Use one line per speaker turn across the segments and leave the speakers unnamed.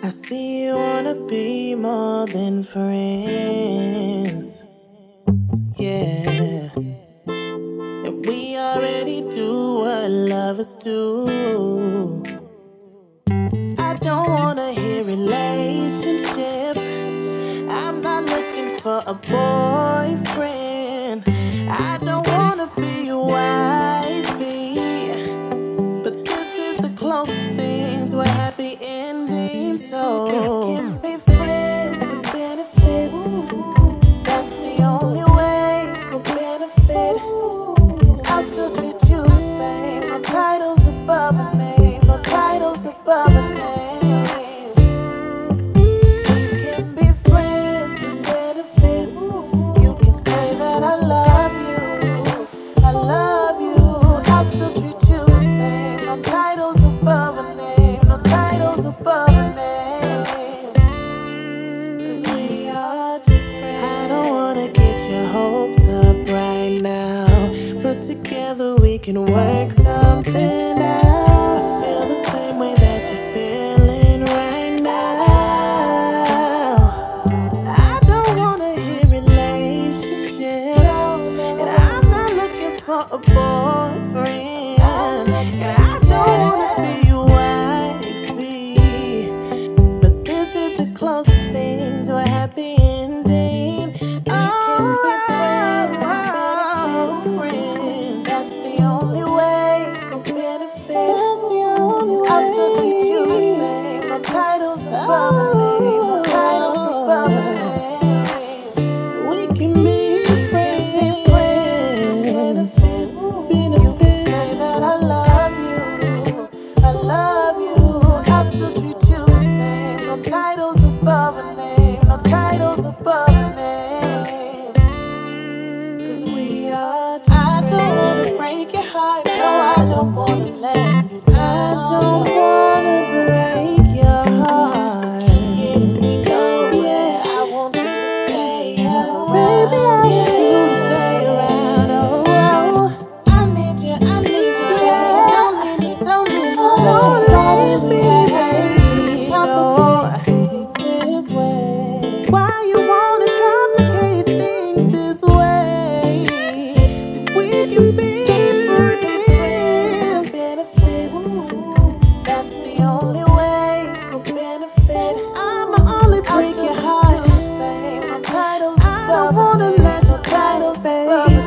I see you wanna be more than friends. Yeah. And we already do what lovers do. I don't wanna hear relationship. I'm not looking for a boyfriend. I don't wanna be your wifey. But this is the closest thing to a happy ending. So we can be friends with benefits. That's the only way we'll benefit. I'll still treat you the same. No titles above a name. No titles above a name. We can be friends with benefits. You can say that I love you. I love you. I'll still treat you the same. No titles above a name. No titles above a name. 'Cause we are just friends. I don't wanna get your hopes up right now. Put together we can work something out. I feel the same way that you're feeling right now. I don't wanna hear relationships, and I'm not looking for a boyfriend, and I don't wanna be your wifey. But this is the closest thing to a happy ending. We can be friends with benefits. Friends. That's the only way we'll benefit. That's the only way. I'll still treat you the same. No titles above a name. No titles above a name. We can be friends. With benefits. Benefits. Say that I love you. I love you. I'll still treat you the same. No titles above a name. No titles above a name. 'Cause we are just I don't wanna break your heart. No, I don't wanna let you down. I don't wanna break your heart. Just getting me going. Yeah, I want you to stay around. Baby, I want you to stay around. Oh, I need you. I need you. Yeah. Don't leave me. Don't leave me. Don't leave me, baby. No. This way. Why you wanna complicate things this way? See, we can be friends. Benefits. That's the only way we'll benefit. I'ma only break your heart. No titles I don't wanna let your title fade.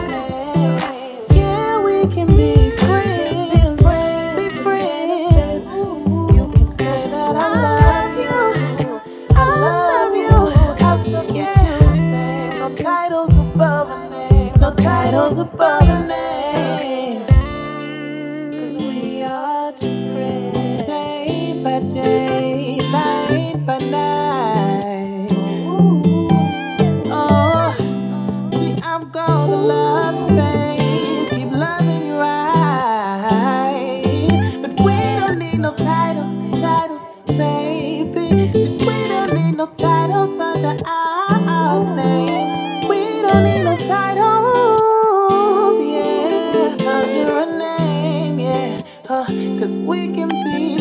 Yeah, we can be friends. Be friends. You can say that I love you. I love you. I'll still keep you the same. No titles above a name. No titles above a name. 'Cause we are just friends. Day by day, night by night. Oh, see, I'm gonna love you, babe. Keep loving you right. But we don't need no titles, baby. See, we don't need no titles under our name. We don't need no titles, yeah, under a name, yeah. 'Cause we can be